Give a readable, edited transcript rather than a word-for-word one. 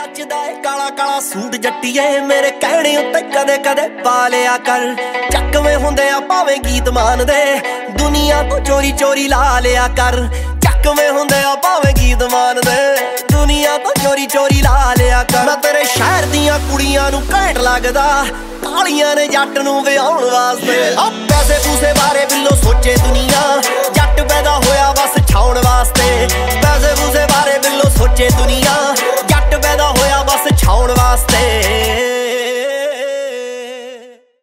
ਜੱਚਦਾ ਏ ਕਾਲਾ ਕਾਲਾ ਸੂਟ ਜੱਟੀਏ ਮੇਰੇ ਕਹਿਣੇ ਉੱਤੇ ਕਦੇ ਕਦੇ ਪਾ ਲਿਆ ਕਰ ਚੱਕਵੇਂ ਹੁੰਦੇ ਆ ਭਾਵੇਂ ਗੀਤ ਮਾਨਦੇ ਦੁਨੀਆ ਤੋਂ ਚੋਰੀ ਚੋਰੀ ਲਾ ਲਿਆ ਕਰ ਚੱਕਵੇਂ ਹੁੰਦੇ ਆ ਭਾਵੇਂ ਗੀਤ ਮਾਨਦੇ ਦੁਨੀਆ ਤੋਂ ਚੋਰੀ ਚੋਰੀ ਲਾ ਲਿਆ ਕਰ ਮੈਂ ਤੇਰੇ ਸ਼ਹਿਰ ਦੀਆਂ ਕੁੜੀਆਂ ਨੂੰ ਘੈਂਟ ਲੱਗਦਾ ਕਾਲੀਆਂ ਨੇ ਜੱਟ ਨੂੰ ਵਿਆਹੁਣ ਵਾਸਤੇ ਆ ਪੈਸੇ ਪੂਸੇ ਬਾਰੇ ਬਿੱਲੋ ਸੋਚੇ ਦੁਨੀਆ ਜੱਟ ਪੈਦਾ ਹੋਇਆ ਬਸ ਛਾਉਣ ਵਾਸਤੇ ਪੈਸੇ ਪੂਸੇ ਬਾਰੇ ਬਿੱਲੋ ਸੋਚੇ ਦੁਨੀਆ ਜੱਟ ਪੈਦਾ ਹੋਇਆ ਬਸ ਛਾਉਣ ਵਾਸਤੇ